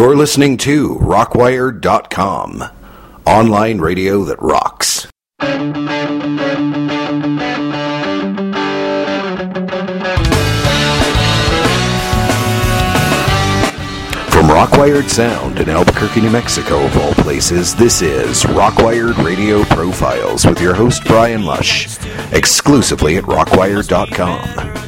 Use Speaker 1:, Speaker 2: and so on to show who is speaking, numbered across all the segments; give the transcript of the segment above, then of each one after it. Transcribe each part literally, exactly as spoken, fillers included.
Speaker 1: You're listening to Rockwire dot com, online radio that rocks. From Rockwired Sound in Albuquerque, New Mexico, of all places, this is Rockwired Radio Profiles with your host, Brian Lush, exclusively at Rockwire dot com.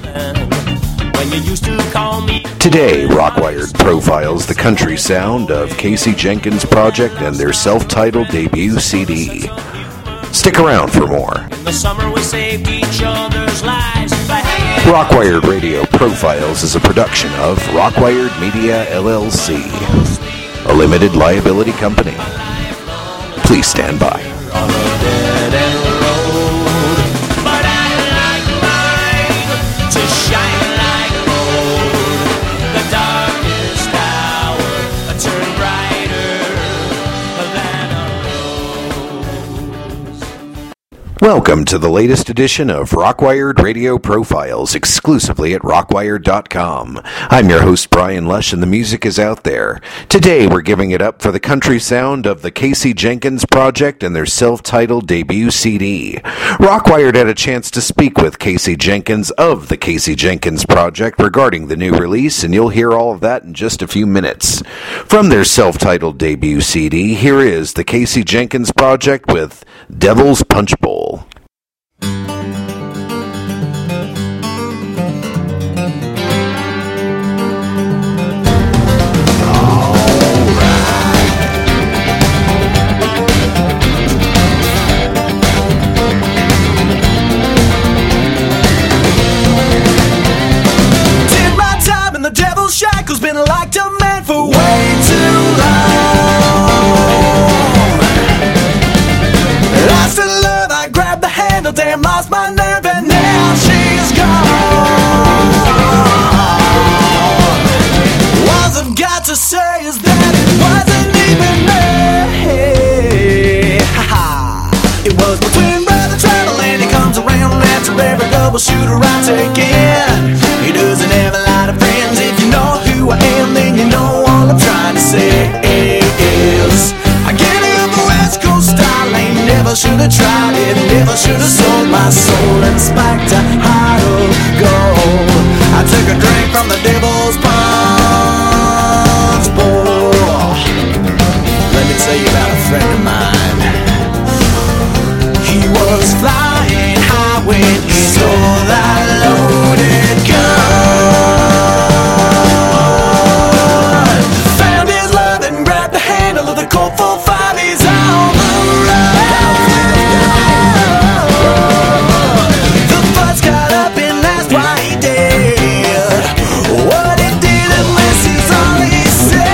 Speaker 1: Today, Rockwired profiles the country sound of Casey Jenkins Project and their self-titled debut C D. Stick around for more. In the summer we saved each other's lives by hanging. Rockwired Radio Profiles is a production of Rockwired Media L L C, a limited liability company. Please stand by. Welcome to the latest edition of Rockwired Radio Profiles, exclusively at Rockwire dot com. I'm your host, Brian Lush, and the music is out there. Today, we're giving it up for the country sound of the Casey Jenkins Project and their self-titled debut C D. Rockwired had a chance to speak with Casey Jenkins of the Casey Jenkins Project regarding the new release, and you'll hear all of that in just a few minutes. From their self-titled debut C D, here is the Casey Jenkins Project with Devil's Punch Bowl.
Speaker 2: Shackles been like a man for way too long. Lost in love, I grabbed the handle, damn, lost my nerve, and now she's gone. All I've got to say is that it wasn't even me. It was between brother travel, and he comes around after every double shooter I take in. He doesn't have a lot of friends. If you know who I am, then you know all I'm trying to say is I get it the West Coast style. Ain't never should have tried it, never should have sold my soul and spiked a heart of gold. I took a drink from the devil's punch bowl. Let me tell you about a friend of mine. He was flying high when he stole that loaded gun. Found his love and grabbed the handle of the Colt four five. He's on the run. The fight's got up and that's why he did what he did, unless he's all he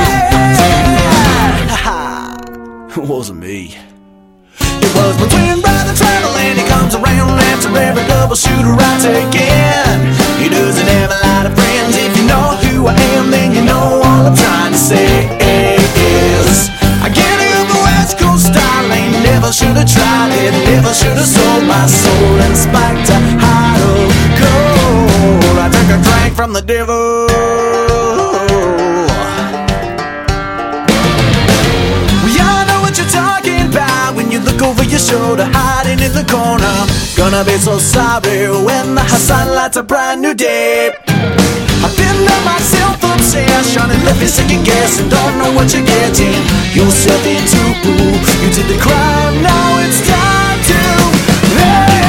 Speaker 2: said. It wasn't me. It was between brother travel, and he comes around after every double shooter I take in. He doesn't have a lot of friends. If you know who I am, then you know all I'm trying to say is I get it the West Coast style. Ain't never should have tried it, never should have sold my soul and spiked a heart of gold. I took a drink from the devil. Look over your shoulder, hiding in the corner. Gonna be so sorry when the sunlight's a brand new day. I've been to myself obsession and left me second guessing. Don't know what you're getting yourself into. You did the crime, now it's time to pay.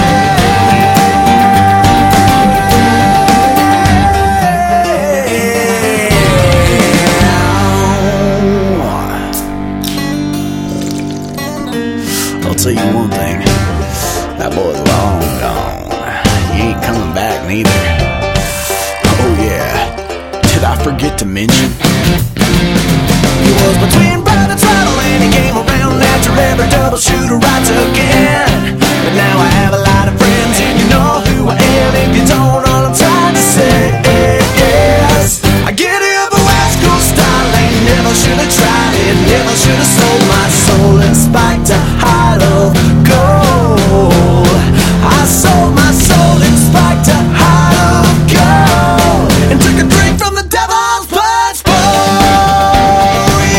Speaker 2: I'll tell you one thing, that boy's long gone. He ain't coming back neither. Oh yeah, did I forget to mention? He was between brother travel, and he came around after every double shooter I took in. But now I have a lot of friends, and you know who I am. If you don't, all I'm trying to say is I get it the West Coast style. Ain't never should have tried it, never should have sold my soul and spiked a heart of gold. I sold my soul and spiked a heart of gold and took a drink from the devil's punch bowl.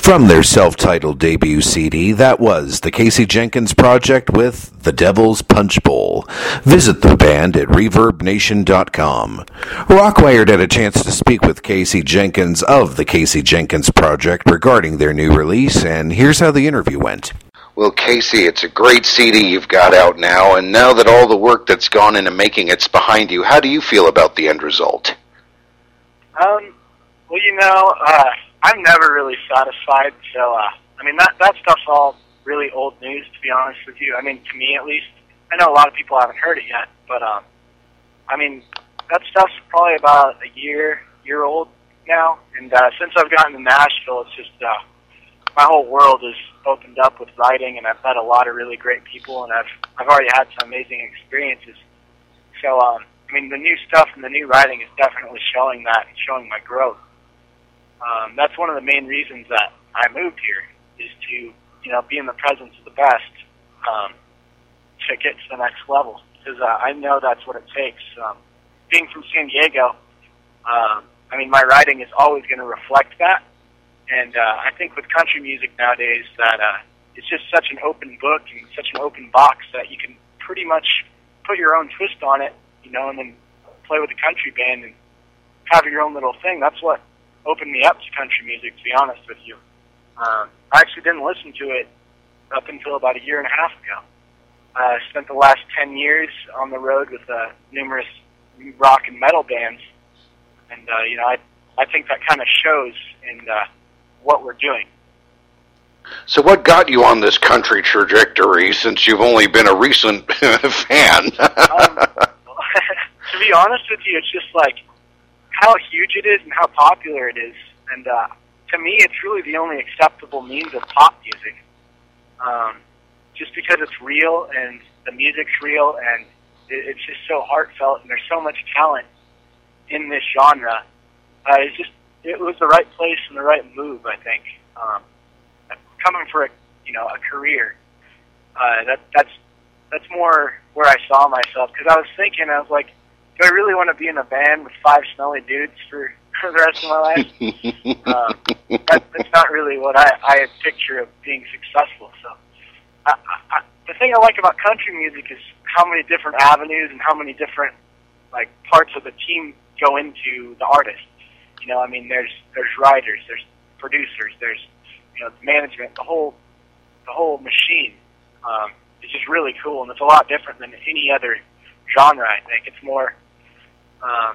Speaker 1: From their self-titled debut C D, that was the Casey Jenkins Project with The Devil's Punch Bowl. Visit the band at reverb nation dot com. Rockwired had a chance to speak with Casey Jenkins of the Casey Jenkins Project regarding their new release, and here's how the interview went.
Speaker 3: Well, Casey, it's a great C D you've got out now, and now that all the work that's gone into making it's behind you, how do you feel about the end result?
Speaker 4: Um, well, you know, uh, I'm never really satisfied, so, uh, I mean, that, that stuff's all really old news, to be honest with you. I mean, to me, at least. I know a lot of people haven't heard it yet, but, um, I mean, that stuff's probably about a year, year old now, and, uh, since I've gotten to Nashville, it's just, uh, my whole world has opened up with writing, and I've met a lot of really great people, and I've, I've already had some amazing experiences. So, um, I mean, the new stuff and the new writing is definitely showing that and showing my growth. Um, that's one of the main reasons that I moved here, is to, you know, be in the presence of the best, um, to get to the next level. Because uh, I know that's what it takes. Um, being from San Diego, um, I mean, my writing is always going to reflect that. And uh, I think with country music nowadays that uh, it's just such an open book and such an open box that you can pretty much put your own twist on it, you know, and then play with a country band and have your own little thing. That's what opened me up to country music, to be honest with you. Um, I actually didn't listen to it up until about a year and a half ago. I uh, spent the last ten years on the road with uh, numerous rock and metal bands, and, uh, you know, I, I think that kind of shows in uh, what we're doing.
Speaker 3: So what got you on this country trajectory, since you've only been a recent fan?
Speaker 4: um, to be honest with you, it's just like how huge it is and how popular it is. And uh, to me, it's really the only acceptable means of pop music. Um, just because it's real and the music's real and it, it's just so heartfelt and there's so much talent in this genre. Uh, it's just, it was the right place and the right move, I think. Um, coming for a, you know, a career, uh, that that's that's more where I saw myself. Because I was thinking, I was like, do I really want to be in a band with five smelly dudes for, for the rest of my life? um, that, that's not really what I, I had picture of being successful. So, I, I, the thing I like about country music is how many different avenues and how many different like parts of the team go into the artist. You know, I mean, there's there's writers, there's producers, there's, you know, management, the whole the whole machine. Um, it's just really cool, and it's a lot different than any other genre. I think it's more um,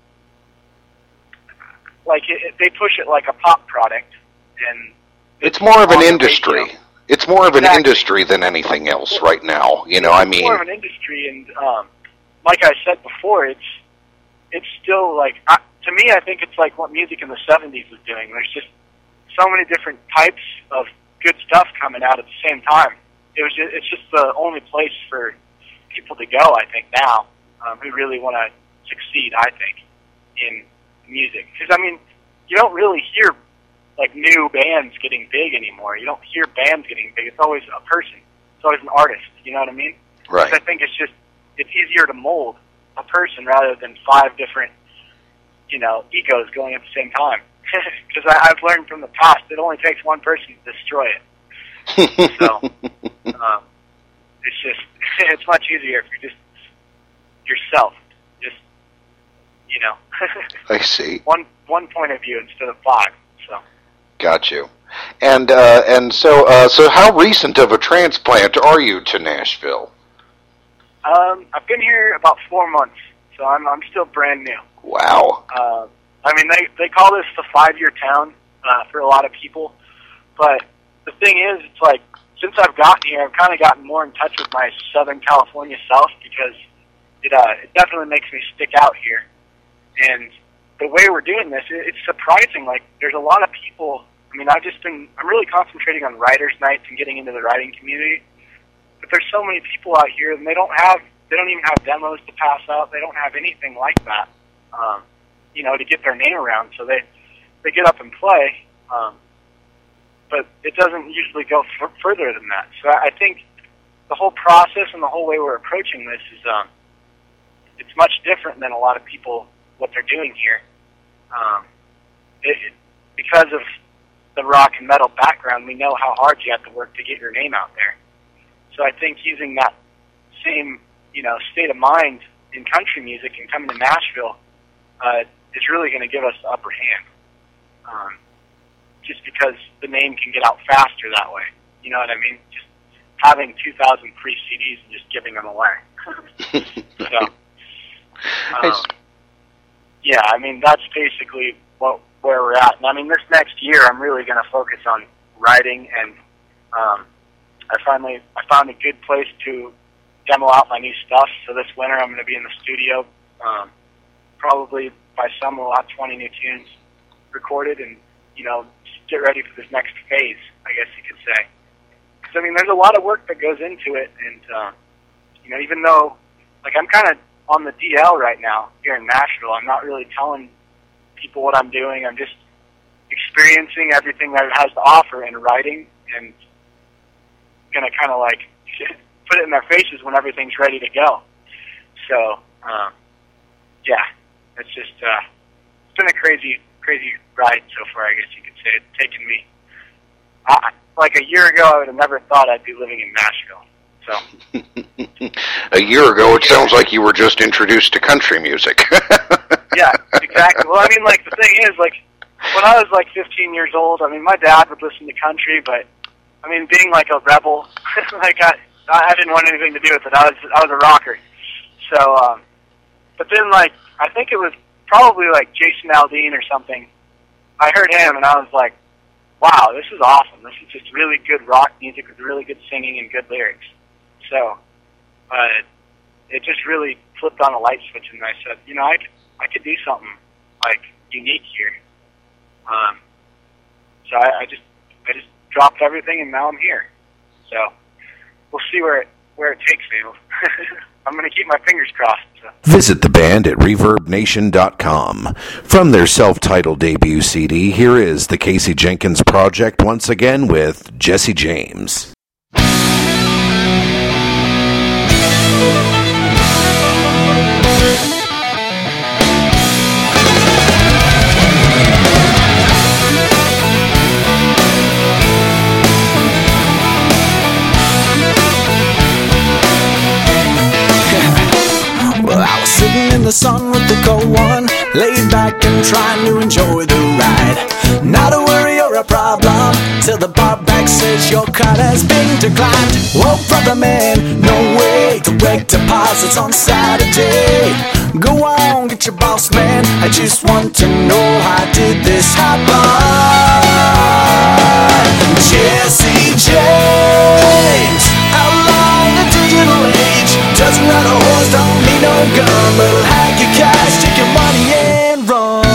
Speaker 4: like it, it, they push it like a pop product, and
Speaker 3: it's more of an industry. It's more of an exactly. industry than anything else right now. You know, I mean,
Speaker 4: it's more of an industry, and um, like I said before, it's it's still like I, to me, I think it's like what music in the seventies was doing. There's just so many different types of good stuff coming out at the same time. It was just, it's just the only place for people to go, I think, now, um, who really want to succeed, I think, in music. Because, I mean, you don't really hear, like, new bands getting big anymore. You don't hear bands getting big. It's always a person. It's always an artist, you know what I mean?
Speaker 3: Right.
Speaker 4: I think it's just, it's easier to mold a person rather than five different, you know, egos going at the same time. Because I've learned from the past, it only takes one person to destroy it. So, um, it's just, it's much easier if you're just yourself. Just, you know.
Speaker 3: I see.
Speaker 4: One one point of view instead of five. So.
Speaker 3: Got you. And uh, and so uh, so how recent of a transplant are you to Nashville?
Speaker 4: Um, I've been here about four months, so I'm I'm still brand new.
Speaker 3: Wow.
Speaker 4: Uh, I mean, they they call this the five-year town uh, for a lot of people, but the thing is, it's like, since I've gotten here, I've kind of gotten more in touch with my Southern California self, because it uh, it definitely makes me stick out here. And the way we're doing this, it, it's surprising. Like, there's a lot of people. I mean, I've just been, I'm really concentrating on writers' nights and getting into the writing community. But there's so many people out here, and they don't have, they don't even have demos to pass out. They don't have anything like that, um, you know, to get their name around. So they, they get up and play. Um, But it doesn't usually go f- further than that. So I think the whole process and the whole way we're approaching this is, um, it's much different than a lot of people, what they're doing here. Um, it, it, because of the rock and metal background, we know how hard you have to work to get your name out there. So I think using that same, you know, state of mind in country music and coming to Nashville uh, is really going to give us the upper hand. Um, just because the name can get out faster that way. You know what I mean? Just having two thousand free C Ds and just giving them away. so, um, yeah, I mean, that's basically what where we're at. And I mean, this next year, I'm really going to focus on writing, and um, I finally I found a good place to demo out my new stuff. So this winter, I'm going to be in the studio. Um, probably by summer, we'll have twenty new tunes recorded, and you know, get ready for this next phase, I guess you could say. Because I mean, there's a lot of work that goes into it, and uh, you know, even though like I'm kind of on the D L right now here in Nashville, I'm not really telling people what I'm doing. I'm just experiencing everything that it has to offer in writing, and gonna kind of like put it in their faces when everything's ready to go. So, um, yeah, it's just uh, it's been a crazy, crazy ride so far, I guess you could say. It's taken me I, like a year ago. I would have never thought I'd be living in Nashville. So,
Speaker 3: a year ago, it sounds like you were just introduced to country music.
Speaker 4: Yeah, exactly. Well, I mean, like the thing is, like when I was like fifteen years old, I mean, my dad would listen to country, but I mean, being like a rebel, like I, I didn't want anything to do with it. I was, I was a rocker. So, um, but then like I think it was probably like Jason Aldean or something. I heard him and I was like, wow, this is awesome. This is just really good rock music with really good singing and good lyrics. So, uh, it just really flipped on a light switch, and I said, you know, I could, I could do something like unique here. Um, so I, I just, I just dropped everything, and now I'm here. So we'll see where it, where it takes me. I'm going to keep my fingers crossed. So.
Speaker 1: Visit the band at reverb nation dot com. From their self-titled debut C D, here is the Casey Jenkins Project once again with Jesse James.
Speaker 2: In the sun with the cold one, laid back and trying to enjoy the ride. Not a worry or a problem, till the bar back says your card has been declined. Whoa, brother man, no way, direct deposits on Saturday. Go on, get your boss man, I just want to know how did this happen. Jesse James, outlaw the digital age. Doesn't run a horse, don't need no gun, but it'll hack your cash, take your money and run.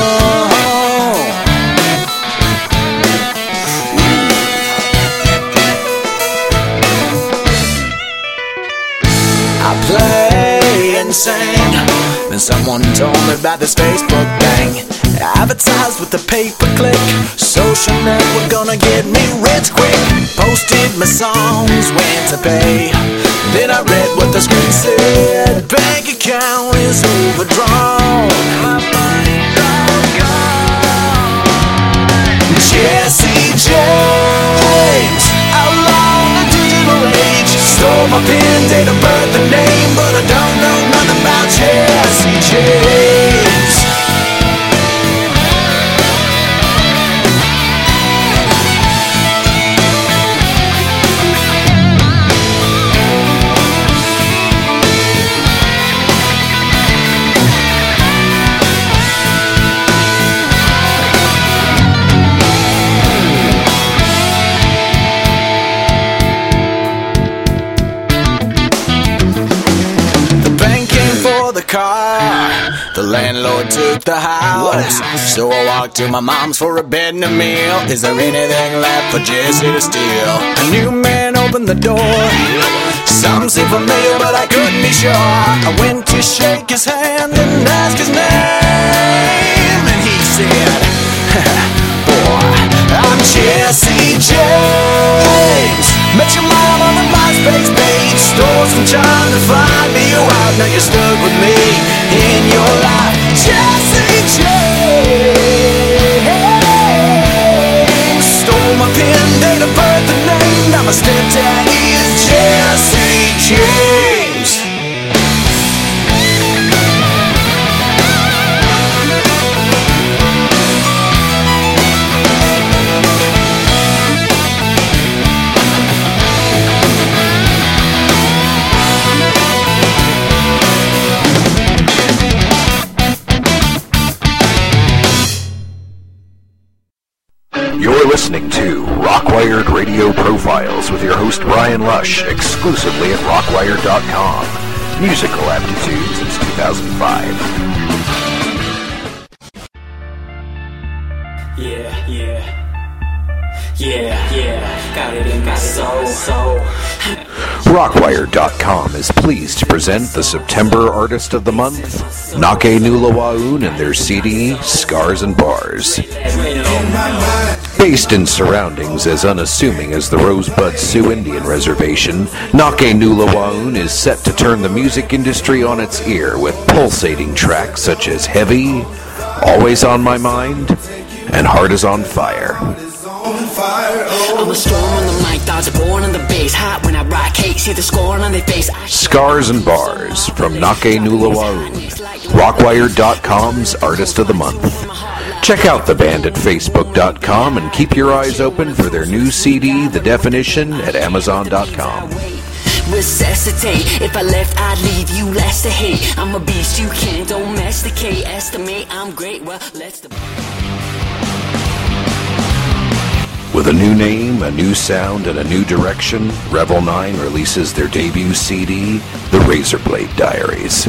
Speaker 2: I play insane, then someone told me about this Facebook thing. Advertised with the pay-per-click, social network gonna get me rich quick. Posted my songs, went to pay. Then I read what the screen said. Bank account is overdrawn. My money's all gone. Jesse James, outlaw the digital age. Stole my pen, date of birth, and name, but I don't know nothing about Jesse James. Car. The landlord took the house, so I walked to my mom's for a bed and a meal. Is there anything left for Jesse to steal? A new man opened the door. Some seemed familiar, but I couldn't be sure. I went to shake his hand and ask his name, and he said, boy, I'm Jesse James. Met your mom on the MySpace page. Stole some time to find me out. Now you're stuck with me in your life. Jesse James. Stole My stepdaddy is Jesse James.
Speaker 1: You're listening to Rockwired Radio Profiles with your host Brian Lush, exclusively at Rockwired dot com. Musical aptitude since two thousand five.
Speaker 5: Yeah, yeah. Yeah, yeah. Got it in my soul, soul.
Speaker 1: Rockwired dot com is pleased to present the September Artist of the Month, Nake Nulawaun, and their C D, Scars and Bars. Based in surroundings as unassuming as the Rosebud Sioux Indian Reservation, Nake Nulawaun is set to turn the music industry on its ear with pulsating tracks such as Heavy, Always on My Mind, and Heart is on Fire.
Speaker 5: I'm a storm on the mic, thoughts are born on the bass. Hot when I rock hate, see the scorn on their face.
Speaker 1: Scars and Bars from Nake Nulawaun, Rockwired dot com's Artist of the Month. Check out the band at Facebook dot com and keep your eyes open for their new C D, The Definition, at Amazon dot com.
Speaker 5: Resuscitate, if I left I'd leave you less to hate. I'm a beast you can't domesticate. Estimate I'm great, well let's the...
Speaker 1: With a new name, a new sound, and a new direction, Revel nine releases their debut C D, The Razorblade Diaries.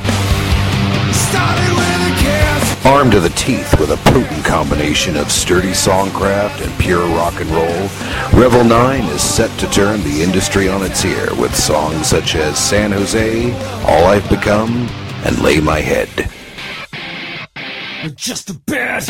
Speaker 1: Armed to the teeth with a potent combination of sturdy songcraft and pure rock and roll, Revel nine is set to turn the industry on its ear with songs such as San Jose, All I've Become, and Lay My Head.
Speaker 6: Just a bit.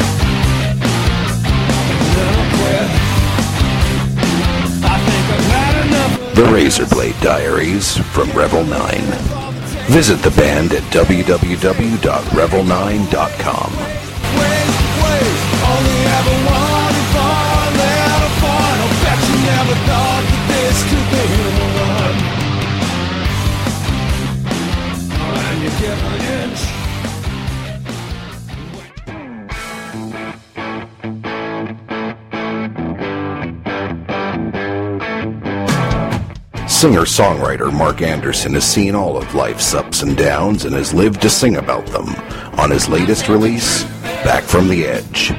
Speaker 1: The Razorblade Diaries from Revel nine. Visit the band at w w w dot revel nine dot com.
Speaker 6: Wait, wait, only ever wanted fun, let a fun. I'll bet you never thought that this could be the one. And you give an inch.
Speaker 1: Singer-songwriter Mark Anderson has seen all of life's ups and downs and has lived to sing about them on his latest release, Back from the Edge.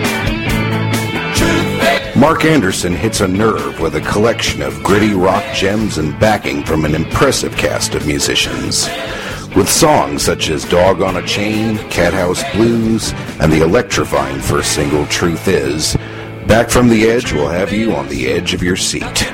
Speaker 1: Mark Anderson hits a nerve with a collection of gritty rock gems and backing from an impressive cast of musicians. With songs such as Dog on a Chain, Cathouse Blues, and the electrifying first single, Truth Is, Back from the Edge will have you on the edge of your seat.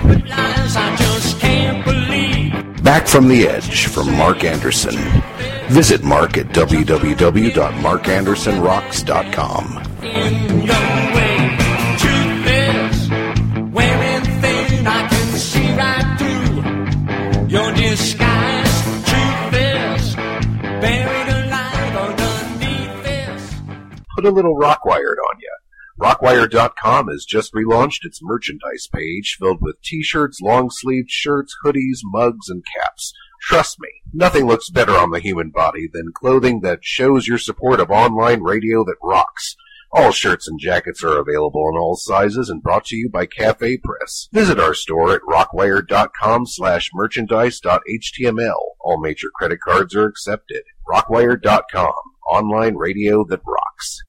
Speaker 1: Back from the Edge from Mark Anderson. Visit Mark at w w w dot mark anderson rocks dot com.
Speaker 6: In your way, truth is, wearing thin, I can see right through your disguise. Truth is, buried alive underneath this.
Speaker 1: Put a little Rockwired on ya. Rockwired dot com has just relaunched its merchandise page filled with t-shirts, long-sleeved shirts, hoodies, mugs, and caps. Trust me, nothing looks better on the human body than clothing that shows your support of online radio that rocks. All shirts and jackets are available in all sizes and brought to you by Cafe Press. Visit our store at rockwired dot com slash merchandise dot h t m l. All major credit cards are accepted. rockwired dot com, online radio that rocks.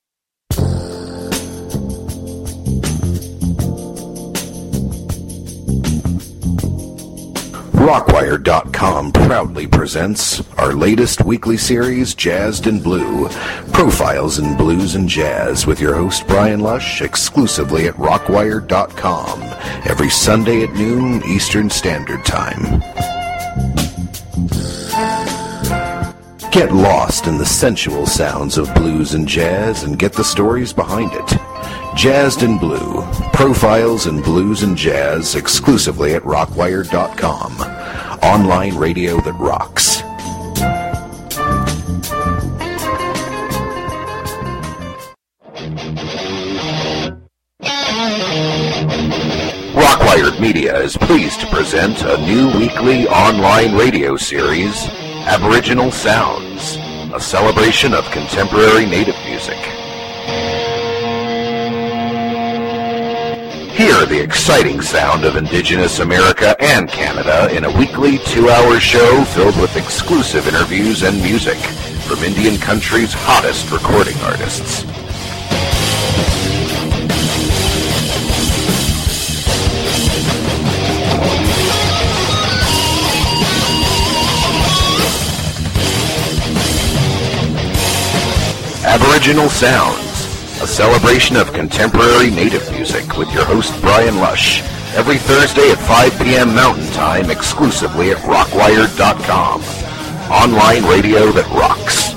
Speaker 1: Rockwired dot com proudly presents our latest weekly series, Jazzed in Blue, Profiles in Blues and Jazz, with your host Brian Lush, exclusively at rockwired dot com, every Sunday at noon Eastern Standard Time. Get lost in the sensual sounds of blues and jazz and get the stories behind it. Jazzed in Blue, Profiles in Blues and Jazz, exclusively at rockwired dot com. Online radio that rocks. Rockwired Media is pleased to present a new weekly online radio series, Aboriginal Sounds, a celebration of contemporary native music. Hear the exciting sound of Indigenous America and Canada in a weekly two-hour show filled with exclusive interviews and music from Indian country's hottest recording artists. Aboriginal Sounds, a celebration of contemporary native music with your host Brian Lush, every Thursday at five p.m. Mountain Time exclusively at rockwired dot com. Online radio that rocks.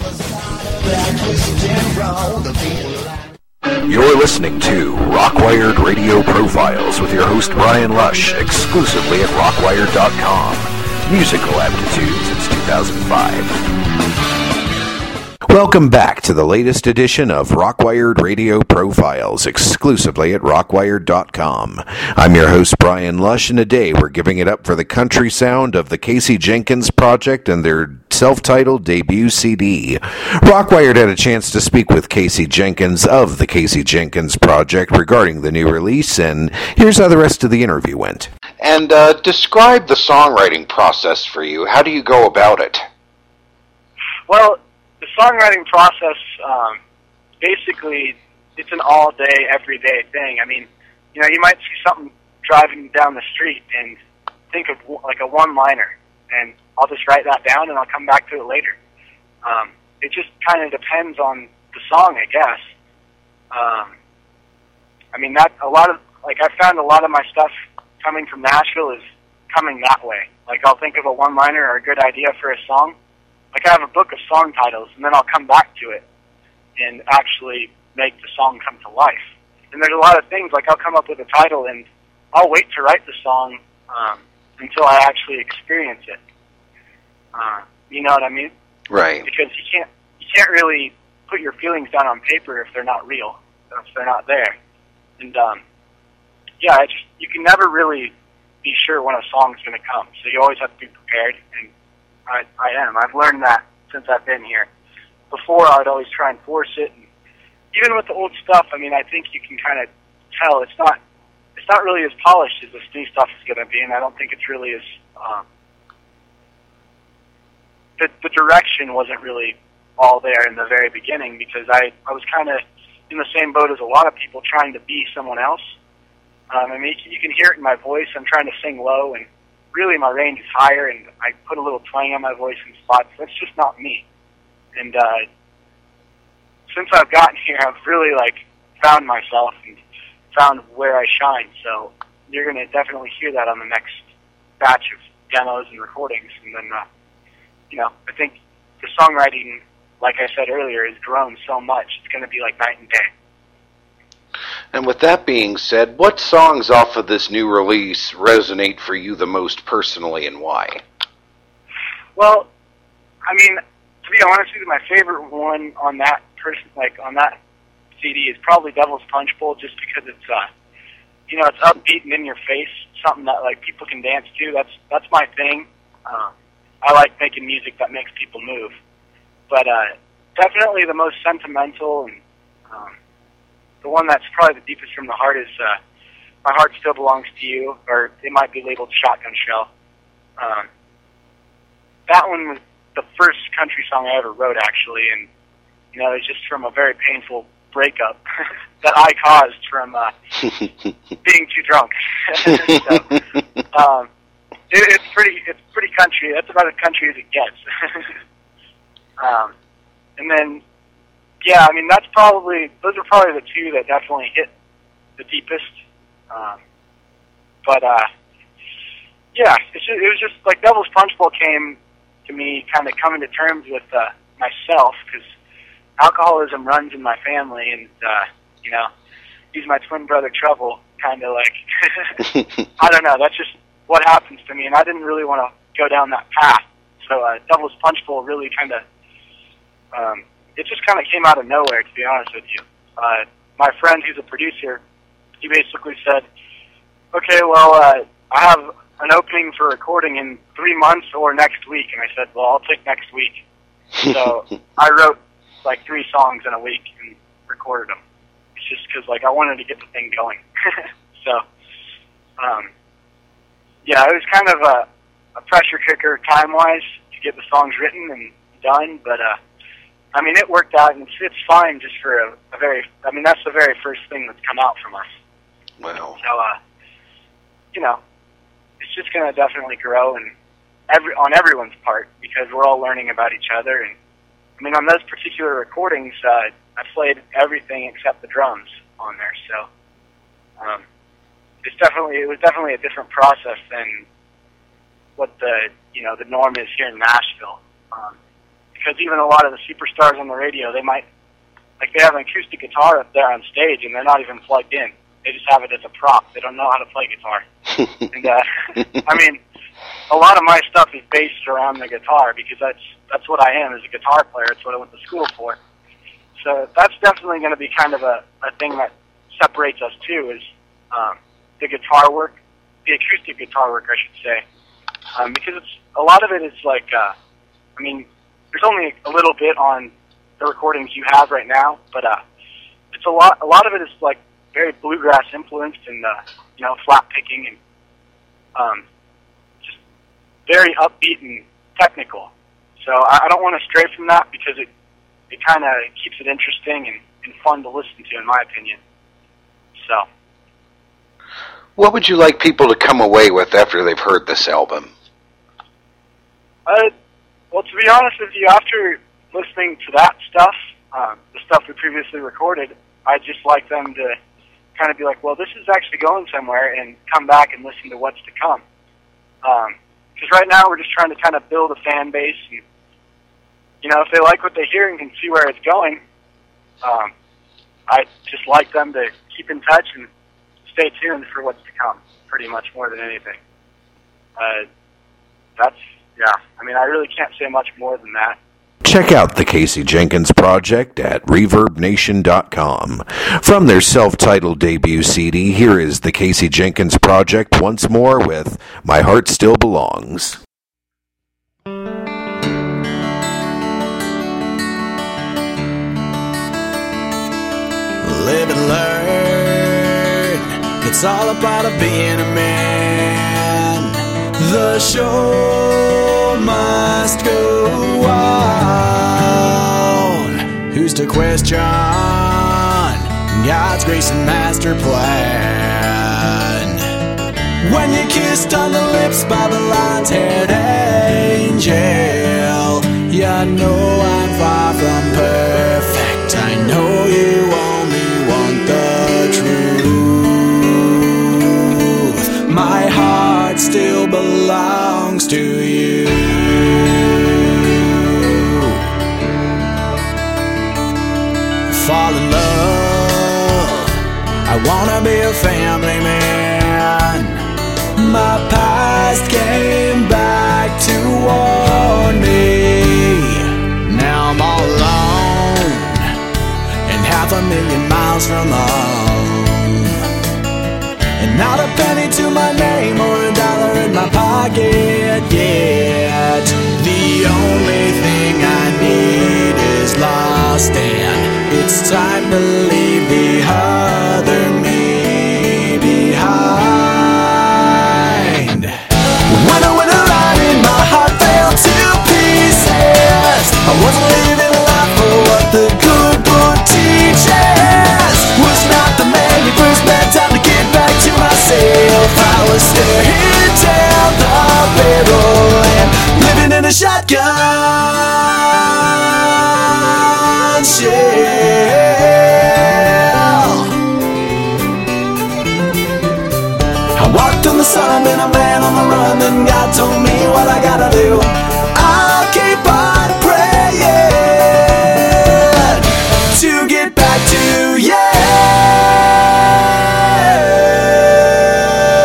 Speaker 1: You're listening to Rockwired Radio Profiles with your host Brian Lush exclusively at rockwired dot com. Musical aptitude since two thousand five. Welcome back to the latest edition of Rockwired Radio Profiles, exclusively at rockwired dot com. I'm your host, Brian Lush, and today we're giving it up for the country sound of the Casey Jenkins Project and their self-titled debut C D. Rockwired had a chance to speak with Casey Jenkins of the Casey Jenkins Project regarding the new release, and here's how the rest of the interview went.
Speaker 3: And uh, describe the songwriting process for you. How do you go about it?
Speaker 4: Well, the songwriting process, um, basically, it's an all-day, everyday thing. I mean, you know, you might see something driving down the street and think of like a one-liner, and I'll just write that down and I'll come back to it later. Um, it just kind of depends on the song, I guess. Um, I mean, that a lot of like I found a lot of my stuff coming from Nashville is coming that way. Like I'll think of a one-liner or a good idea for a song. Like I have a book of song titles, and then I'll come back to it and actually make the song come to life. And there's a lot of things, like I'll come up with a title, and I'll wait to write the song um, until I actually experience it. Uh, you know what I mean?
Speaker 3: Right.
Speaker 4: Because you can't you can't really put your feelings down on paper if they're not real, if they're not there. And um, yeah, it's just, you can never really be sure when a song's going to come, so you always have to be prepared. And I, I am. I've learned that since I've been here. Before, I'd always try and force it. And even with the old stuff, I mean, I think you can kind of tell it's not it's not really as polished as this new stuff is going to be, and I don't think it's really as um, the the direction wasn't really all there in the very beginning, because I I was kind of in the same boat as a lot of people, trying to be someone else. Um, I mean, you can hear it in my voice. I'm trying to sing low, and really my range is higher, and I put a little twang on my voice in spots. That's just not me. And uh, since I've gotten here, I've really like found myself and found where I shine. So you're going to definitely hear that on the next batch of demos and recordings. And then, uh, you know, I think the songwriting, like I said earlier, has grown so much. It's going to be like night and day.
Speaker 3: And with that being said, what songs off of this new release resonate for you the most personally, and why?
Speaker 4: Well, I mean, to be honest with you, my favorite one on that person, like on that C D, is probably Devil's Punch Bowl, just because it's, uh, you know, it's upbeat and in your face, something that like people can dance to. That's that's my thing. Uh, I like making music that makes people move. But uh, definitely the most sentimental and um, the one that's probably the deepest from the heart is uh, My Heart Still Belongs to You, or it might be labeled Shotgun Shell. Um, that one was the first country song I ever wrote, actually, and, you know, it's just from a very painful breakup that I caused from uh, being too drunk. so, um, it, it's pretty it's pretty country. That's about as country as it gets. um, and then, yeah, I mean, that's probably, those are probably the two that definitely hit the deepest. Um, but, uh, yeah, it's just, it was just like Devil's Punch Bowl came to me kind of coming to terms with uh, myself, because alcoholism runs in my family, and, uh, you know, he's my twin brother Trouble, kind of like, I don't know, that's just what happens to me, and I didn't really want to go down that path. So uh, Devil's Punch Bowl really kind of, um, it just kind of came out of nowhere, to be honest with you. Uh, my friend who's a producer, he basically said, okay, well, uh, I have an opening for recording in three months or next week. And I said, well, I'll take next week. So I wrote like three songs in a week and recorded them. It's just because like I wanted to get the thing going. so, um, yeah, it was kind of a, a pressure cooker time-wise to get the songs written and done. But, uh, I mean, it worked out, and it's, it's fine just for a, a very, I mean, that's the very first thing that's come out from us.
Speaker 3: Wow.
Speaker 4: So, uh, you know, it's just going to definitely grow and every on everyone's part because we're all learning about each other. And I mean, on those particular recordings, uh, I played everything except the drums on there. So um, it's definitely it was definitely a different process than what the you know the norm is here in Nashville. Um, because even a lot of the superstars on the radio, they might like they have an acoustic guitar up there on stage and they're not even plugged in. They just have it as a prop. They don't know how to play guitar. and uh, I mean, a lot of my stuff is based around the guitar because that's that's what I am as a guitar player. It's what I went to school for. So that's definitely going to be kind of a, a thing that separates us too is um, the guitar work, the acoustic guitar work, I should say, um, because it's a lot of it is like, uh, I mean, there's only a little bit on the recordings you have right now, but uh, it's a lot. A lot of it is like very bluegrass influenced and uh, you know flat picking and um, just very upbeat and technical. So I, I don't want to stray from that because it it kind of keeps it interesting and, and fun to listen to, in my opinion. So,
Speaker 3: what would you like people to come away with after they've heard this album?
Speaker 4: Uh, well, to be honest with you, after listening to that stuff, uh, the stuff we previously recorded, I'd just like them to kind of be like, well, this is actually going somewhere, and come back and listen to what's to come. Because right now we're just trying to kind of build a fan base, and you know, if they like what they hear and can see where it's going, um, I'd just like them to keep in touch and stay tuned for what's to come, pretty much more than anything. Uh, that's, yeah, I mean, I really can't say much more than that.
Speaker 1: Check out the Casey Jenkins Project at reverb nation dot com. From their self-titled debut C D, here is the Casey Jenkins Project once more with My Heart Still Belongs.
Speaker 2: Live and learn. It's all about of being a man. The show must go on. Who's to question God's grace and master plan? When you're kissed on the lips by the lion's-haired angel, you know I'm far from perfect. I know you only want the truth. My heart still belongs to you. Fall in love, I wanna be a family man. My past came back to warn me. Now I'm all alone and half a million miles from home, and not a penny to my name or a dollar in my pocket yet. The only thing I need is lost, and it's time to leave the other me behind. When I went around and my heart fell to pieces, I wasn't living life for what the good book teaches. Was not the man you first met, time to get back to myself. I was staring down the barrel and living in a shotgun shell. I walked on the sun, been a man on the run, then God told me what I gotta do. I'll keep on praying to get back to you.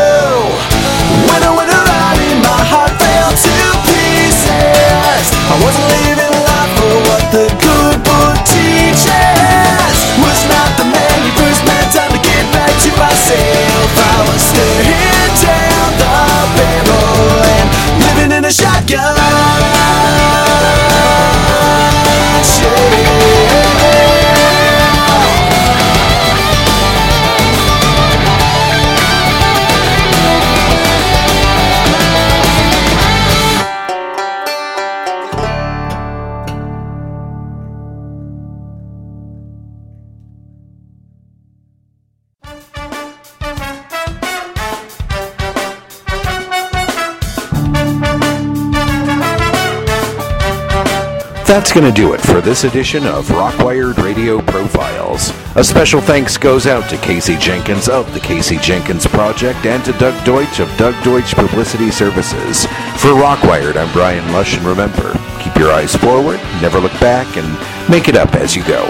Speaker 2: When I went around and my heart fell to pieces, I was
Speaker 1: That's going to do it for this edition of Rockwired Radio Profiles. A special thanks goes out to Casey Jenkins of the Casey Jenkins Project and to Doug Deutsch of Doug Deutsch Publicity Services. For Rockwired, I'm Brian Lush, and remember, keep your eyes forward, never look back, and make it up as you go.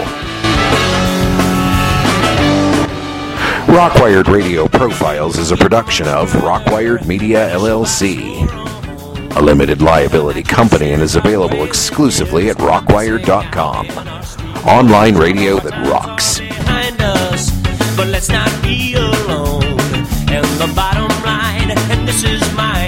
Speaker 1: Rockwired Radio Profiles is a production of Rockwired Media, L L C. A limited liability company, and is available exclusively at rockwired dot com. Online radio that rocks.
Speaker 7: Behind us, but let's not be alone. And the bottom line, and this is mine.